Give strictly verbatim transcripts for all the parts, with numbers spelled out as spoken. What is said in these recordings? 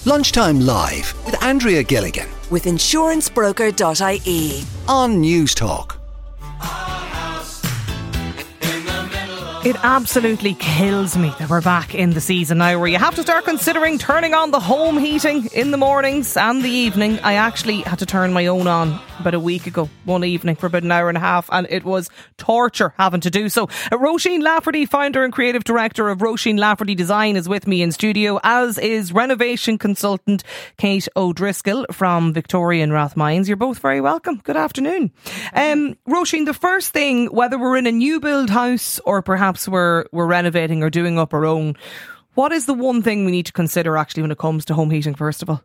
Lunchtime Live with Andrea Gilligan with insurance broker dot I E on News Talk. It absolutely kills me that we're back in the season now where you have to start considering turning on the home heating in the mornings and the evening. I actually had to turn my own on about a week ago, one evening, for about an hour and a half, and it was torture having to do so. Uh, Roisin Lafferty, founder and creative director of Roisin Lafferty Design, is with me in studio, as is renovation consultant Kate O'Driscoll from Victoria and Rathmines. You're both very welcome. Good afternoon. Um, Roisin, the first thing, whether we're in a new build house or perhaps we're we're renovating or doing up our own, what is the one thing we need to consider actually when it comes to home heating, first of all?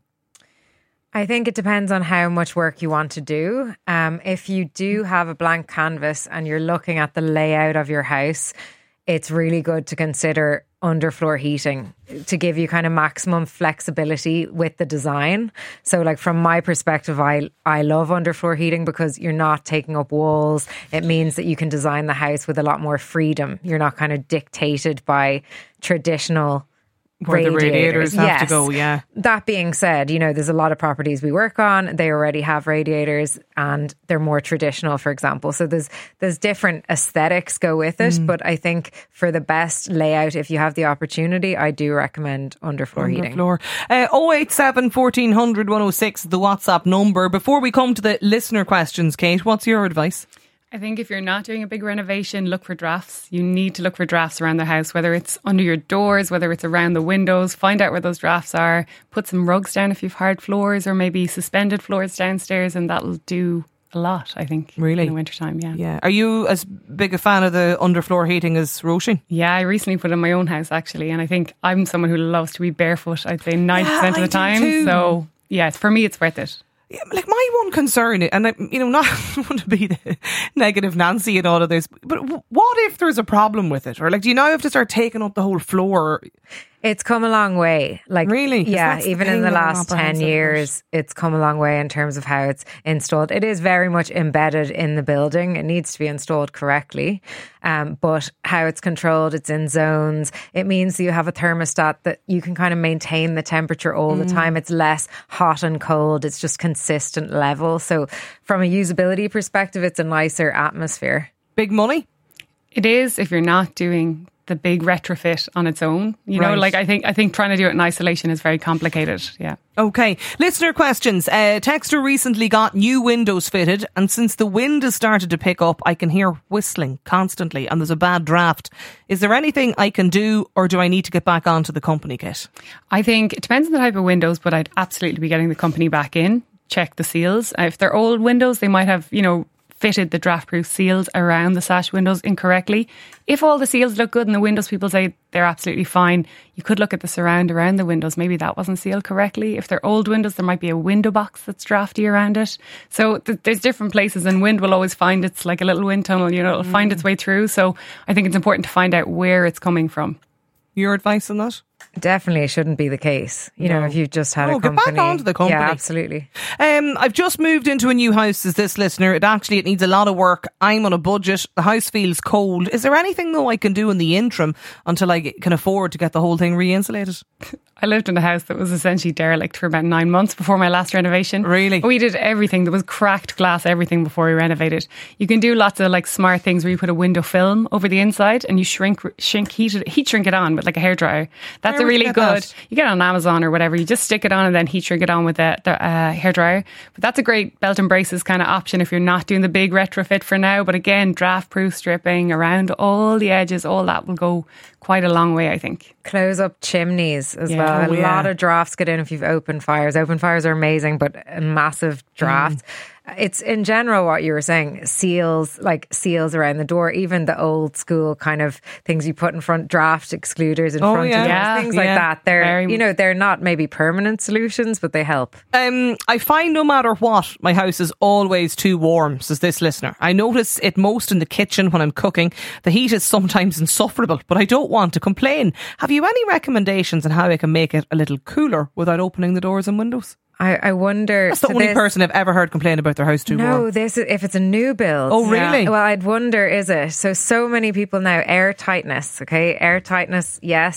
I think it depends on how much work you want to do. Um, if you do have a blank canvas and you're looking at the layout of your house, it's really good to consider underfloor heating to give you kind of maximum flexibility with the design. So like from my perspective, I I love underfloor heating because you're not taking up walls. It means that you can design the house with a lot more freedom. You're not kind of dictated by traditional Where radiators. the radiators have yes. to go, yeah. That being said, you know, there's a lot of properties we work on, they already have radiators and they're more traditional, for example. So there's there's different aesthetics go with it. Mm. But I think for the best layout, if you have the opportunity, I do recommend underfloor, underfloor. heating. Uh, oh eight seven, fourteen hundred, one oh six, the WhatsApp number. Before we come to the listener questions, Kate, what's your advice? I think if you're not doing a big renovation, look for drafts. You need to look for drafts around the house, whether it's under your doors, whether it's around the windows. Find out where those drafts are. Put some rugs down if you've hard floors, or maybe suspended floors downstairs, and that'll do a lot, I think. Really? In the wintertime, yeah. Yeah. Are you as big a fan of the underfloor heating as Roisin? Yeah, I recently put it in my own house, actually, and I think I'm someone who loves to be barefoot, I'd say ninety percent yeah, of the I time. do too. So, yeah, for me, it's worth it. Yeah, like my one concern, and I, you know, not want to be the negative Nancy and all of this, but what if there's a problem with it? Or like, do you now have to start taking up the whole floor? It's come a long way. Like, really? Yeah, even in the last ten years, it's come a long way in terms of how it's installed. It is very much embedded in the building. It needs to be installed correctly. Um, but how it's controlled, it's in zones. It means that you have a thermostat that you can kind of maintain the temperature all mm. the time. It's less hot and cold. It's just consistent level. So from a usability perspective, it's a nicer atmosphere. Big money? It is if you're not doing the big retrofit on its own. You know, right. like I think I think trying to do it in isolation is very complicated. Yeah. Okay. Listener questions. Uh, Texter recently got new windows fitted, and since the wind has started to pick up, I can hear whistling constantly and there's a bad draft. Is there anything I can do, or do I need to get back onto the company kit? I think it depends on the type of windows, but I'd absolutely be getting the company back in. Check the seals. If they're old windows, they might have, you know, fitted the draft-proof seals around the sash windows incorrectly. If all the seals look good and the windows people say they're absolutely fine, you could look at the surround around the windows. Maybe that wasn't sealed correctly. If they're old windows, there might be a window box that's drafty around it. So th- there's different places, and wind will always find it's like a little wind tunnel, you know, it'll mm. find its way through. So I think it's important to find out where it's coming from. Your advice on that? Definitely shouldn't be the case. You no. know, if you've just had oh, a company. Get back onto the company. Yeah, absolutely. Um, I've just moved into a new house, as this listener. It actually, it needs a lot of work. I'm on a budget. The house feels cold. Is there anything though I can do in the interim until I can afford to get the whole thing re-insulated? I lived in a house that was essentially derelict for about nine months before my last renovation. Really? We did everything. There was cracked glass, everything before we renovated. You can do lots of like smart things where you put a window film over the inside and you shrink, shrink heat, it, heat shrink it on with like a hairdryer. That's Where a really you good. That? You get it on Amazon or whatever. You just stick it on and then heat shrink it on with a, a uh, hairdryer. But that's a great belt and braces kind of option if you're not doing the big retrofit for now. But again, draft proof stripping around all the edges, all that will go quite a long way, I think. Close up chimneys as yeah. well. Oh, a yeah. lot of drafts get in if you've open fires. Open fires are amazing, but a massive draft. Mm. It's in general what you were saying, seals, like seals around the door, even the old school kind of things you put in front, draft excluders in oh, front yeah. of doors, yeah. things yeah. like that. They're, Very you know, they're not maybe permanent solutions, but they help. Um, I find no matter what, my house is always too warm, says this listener. I notice it most in the kitchen when I'm cooking. The heat is sometimes insufferable, but I don't want to complain. Have you any recommendations on how I can make it a little cooler without opening the doors and windows? I, I wonder. That's the so only this, person I've ever heard complain about their house too no, warm. No, this is if it's a new build. Oh, really? Yeah. Well, I'd wonder, is it? So, so many people now, air tightness, okay? Air tightness, yes,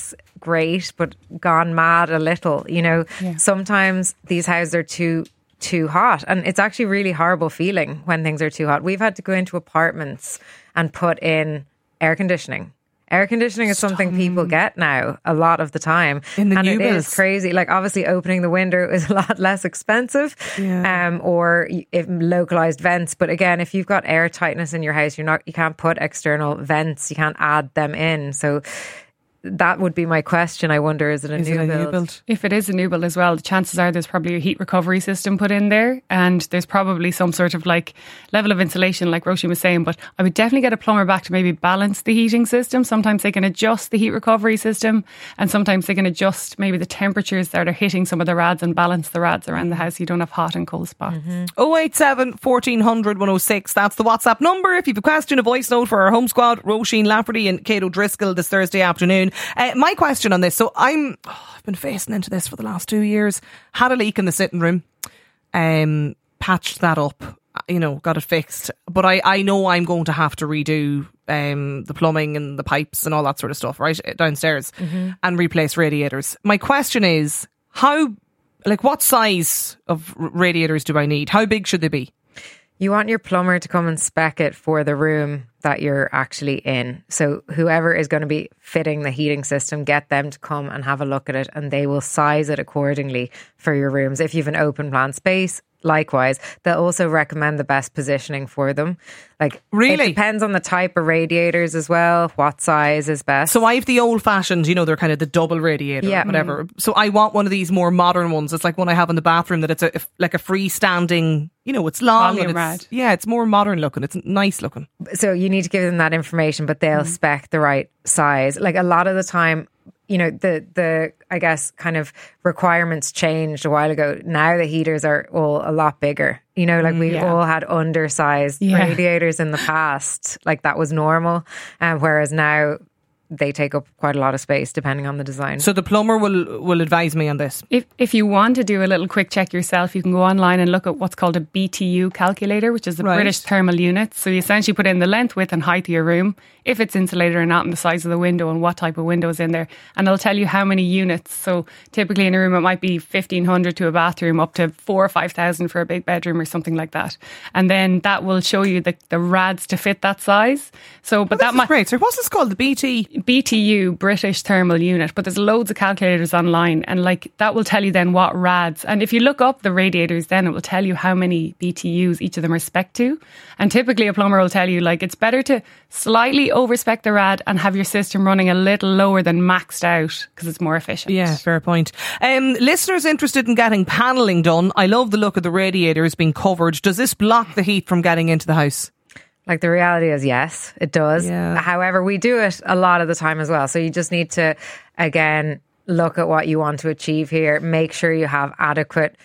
great, but gone mad a little. You know, Yeah. sometimes these houses are too too hot, and it's actually really horrible feeling when things are too hot. We've had to go into apartments and put in air conditioning. Air conditioning is something people get now a lot of the time. In the and new it builds. is crazy. Like, obviously opening the window is a lot less expensive, Yeah. um, or if localized vents. But again, if you've got air tightness in your house, you're not, you can't put external vents. You can't add them in. So that would be my question. I wonder, is it a, Is new, it a build? new build? If it is a new build as well, the chances are there's probably a heat recovery system put in there, and there's probably some sort of like level of insulation, like Roisin was saying. But I would definitely get a plumber back to maybe balance the heating system. Sometimes they can adjust the heat recovery system, and sometimes they can adjust maybe the temperatures that are hitting some of the rads and balance the rads around the house so you don't have hot and cold spots. oh eight seven, fourteen hundred, one oh six. That's the WhatsApp number. If you have a question, a voice note for our home squad, Roisin Lafferty and Kate O'Driscoll this Thursday afternoon. Uh, my question on this. So I'm, oh, I've been facing into this for the last two years. Had a leak in the sitting room. Um, patched that up. You know, got it fixed. But I, I know I'm going to have to redo um, the plumbing and the pipes and all that sort of stuff, right, downstairs, and replace radiators. My question is, how, like, what size of r- radiators do I need? How big should they be? You want your plumber to come and spec it for the room that you're actually in. So whoever is going to be fitting the heating system, get them to come and have a look at it, and they will size it accordingly for your rooms. If you have an open plan space, likewise, they'll also recommend the best positioning for them. Like, Really? it depends on the type of radiators as well, what size is best. So I have the old fashioned, you know, they're kind of the double radiator, Yeah. or whatever. So I want one of these more modern ones. It's like one I have in the bathroom, that it's a like a freestanding, you know, it's long. Volume And rad. it's, yeah, it's more modern looking. It's nice looking. So you need to give them that information, but they'll spec the right size. Like, a lot of the time, you know, the, the, I guess, kind of requirements changed a while ago. Now the heaters are all a lot bigger. You know, like we yeah. all had undersized Yeah. radiators in the past. Like, that was normal. Um, whereas now they take up quite a lot of space depending on the design. So the plumber will will advise me on this. If if you want to do a little quick check yourself, you can go online and look at what's called a B T U calculator, which is the Right. British Thermal Unit. So you essentially put in the length, width and height of your room, if it's insulated or not, and the size of the window and what type of window is in there. And it'll tell you how many units. So typically in a room it might be fifteen hundred to a bathroom, up to four or five thousand for a big bedroom or something like that. And then that will show you the, the rads to fit that size. So but That that might might great. So what's this called? The B T? B T U, British Thermal Unit, but there's loads of calculators online, and like that will tell you then what rads. And if you look up the radiators, then it will tell you how many B T Us each of them are spec to. And typically a plumber will tell you, like, it's better to slightly overspec the rad and have your system running a little lower than maxed out, because it's more efficient. Yeah, fair point. Um, listeners interested in getting panelling done. I love the look of the radiators being covered. Does this block the heat from getting into the house? Like, the reality is, yes, it does. Yeah. However, we do it a lot of the time as well. So you just need to, again, look at what you want to achieve here. Make sure you have adequate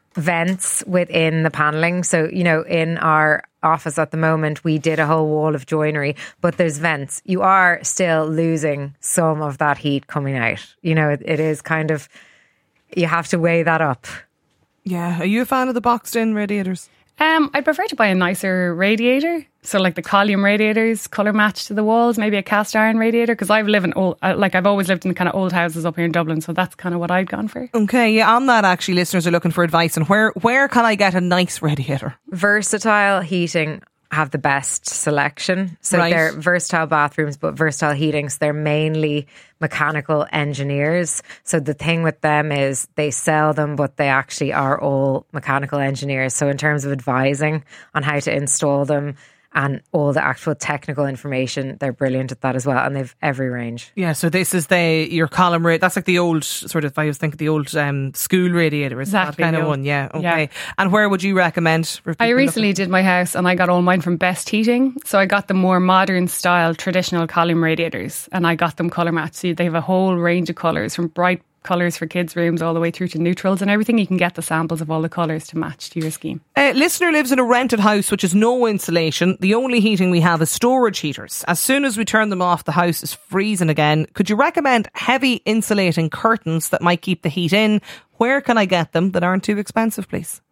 vents within the paneling. So, you know, in our office at the moment, we did a whole wall of joinery, but there's vents. You are still losing some of that heat coming out. You know, it, it is kind of, you have to weigh that up. Yeah. Are you a fan of the boxed in radiators? Um, I'd prefer to buy a nicer radiator. So like the column radiators, colour match to the walls, maybe a cast iron radiator, because I've lived in old, uh, like I've always lived in kind of old houses up here in Dublin, so that's kind of what I'd gone for. Okay, yeah, on that actually, listeners are looking for advice on where, where can I get a nice radiator? Versatile Heating have the best selection. So Right. they're versatile bathrooms, but versatile heating. So they're mainly mechanical engineers. So the thing with them is they sell them, but they actually are all mechanical engineers. So in terms of advising on how to install them and all the actual technical information, they're brilliant at that as well. And they've every range. Yeah, so this is the your column rate. That's like the old sort of, I was thinking the old um, school radiator. Is Exactly, that kind the of old- one? Yeah, okay. yeah. And where would you recommend? For I people recently looking- did my house and I got all mine from Best Heating. So I got the more modern style traditional column radiators and I got them colour matched. So they have a whole range of colours, from bright colours for kids' rooms all the way through to neutrals and everything. You can get the samples of all the colours to match to your scheme. Uh, listener lives in a rented house which has no insulation. The only heating we have is storage heaters. As soon as we turn them off, the house is freezing again. Could you recommend heavy insulating curtains that might keep the heat in? Where can I get them that aren't too expensive, please?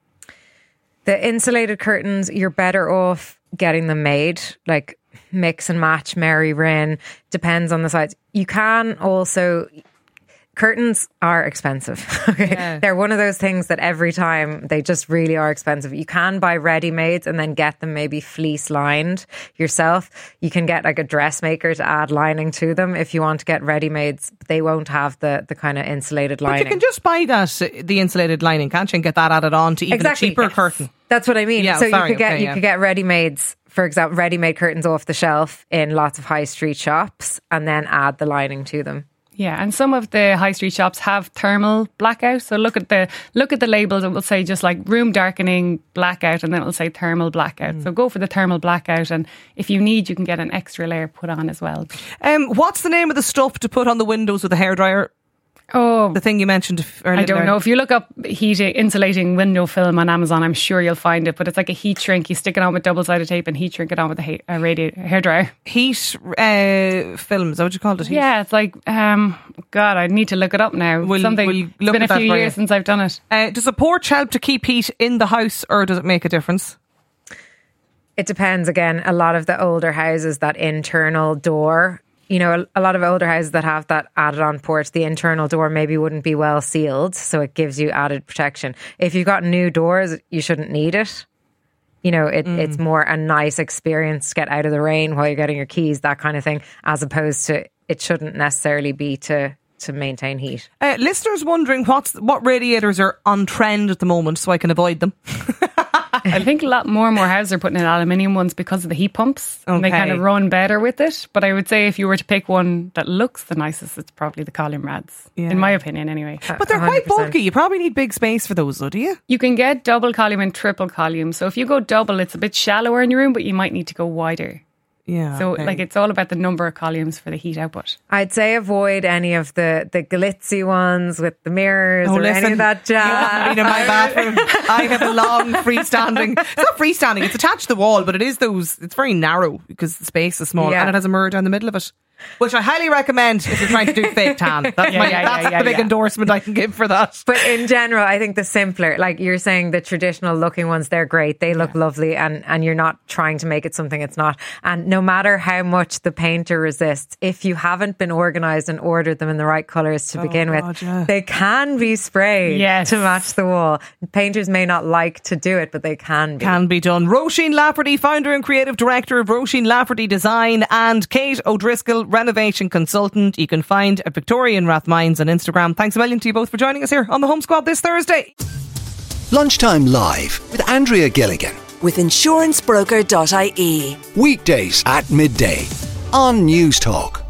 The insulated curtains, you're better off getting them made, like mix and match, Mary Wren, depends on the size. You can also Curtains are expensive. Okay. Yeah. They're one of those things that every time they just really are expensive. You can buy ready-mades and then get them maybe fleece lined yourself. You can get like a dressmaker to add lining to them if you want to get ready-mades. They won't have the, the kind of insulated lining. But you can just buy that, uh, the insulated lining, can't you, and get that added on to even exactly, a cheaper yes. curtain. That's what I mean. Yeah, so sorry, you could get okay, you yeah. could get ready-mades, for example, ready-made curtains off the shelf in lots of high street shops and then add the lining to them. Yeah, and some of the high street shops have thermal blackout. So look at the look at the labels. It will say just like room darkening blackout, and then it will say thermal blackout. Mm. So go for the thermal blackout, and if you need, you can get an extra layer put on as well. Um, what's the name of the stuff to put on the windows with the hairdryer? Oh, the thing you mentioned earlier. I don't know. If you look up heating, insulating window film on Amazon, I'm sure you'll find it. But it's like a heat shrink. You stick it on with double-sided tape and heat shrink it on with a, ha- a radiator hairdryer. Heat uh, film, is that what you called it? Heat? Yeah, it's like, um, God, I need to look it up now. We'll, Something. We'll it's been a few years since I've done it. Uh, does a porch help to keep heat in the house, or does it make a difference? It depends. Again, a lot of the older houses, that internal door, you know, a, a lot of older houses that have that added on porch, the internal door maybe wouldn't be well sealed, so it gives you added protection. If you've got new doors, you shouldn't need it. You know, it, mm. it's more a nice experience to get out of the rain while you're getting your keys, that kind of thing, as opposed to it shouldn't necessarily be to to maintain heat. Uh, listeners wondering what's what radiators are on trend at the moment, so I can avoid them. I think a lot more and more houses are putting in aluminium ones because of the heat pumps. Okay. And they kind of run better with it. But I would say if you were to pick one that looks the nicest, it's probably the column rads, yeah. in my opinion anyway. But they're quite bulky. You probably need big space for those, though, do you? You can get double column and triple column. So if you go double, it's a bit shallower in your room, but you might need to go wider. Yeah. So okay. like it's all about the number of columns for the heat output. I'd say avoid any of the, the glitzy ones with the mirrors oh, or listen, any of that jazz. You haven't been in my bathroom. I have a long freestanding. It's not freestanding. It's attached to the wall, but it is those. It's very narrow because the space is small, yeah. and it has a mirror down the middle of it. Which I highly recommend if you're trying to do fake tan. That's, yeah, my, yeah, that's yeah, yeah, the big yeah. endorsement I can give for that. But in general, I think the simpler, like you're saying, the traditional looking ones, they're great. They look yeah. lovely, and, and you're not trying to make it something it's not. And no matter how much the painter resists, if you haven't been organised and ordered them in the right colours to oh, begin God, with, yeah. they can be sprayed yes. to match the wall. Painters may not like to do it, but they can be. Can be done. Roisin Lafferty, founder and creative director of Roisin Lafferty Design, and Kate O'Driscoll, renovation consultant. You can find at Victorian Rathmines on Instagram. Thanks a million to you both for joining us here on the Home Squad this Thursday. Lunchtime Live with Andrea Gilligan. With insurance broker dot I E. Weekdays at midday on News Talk.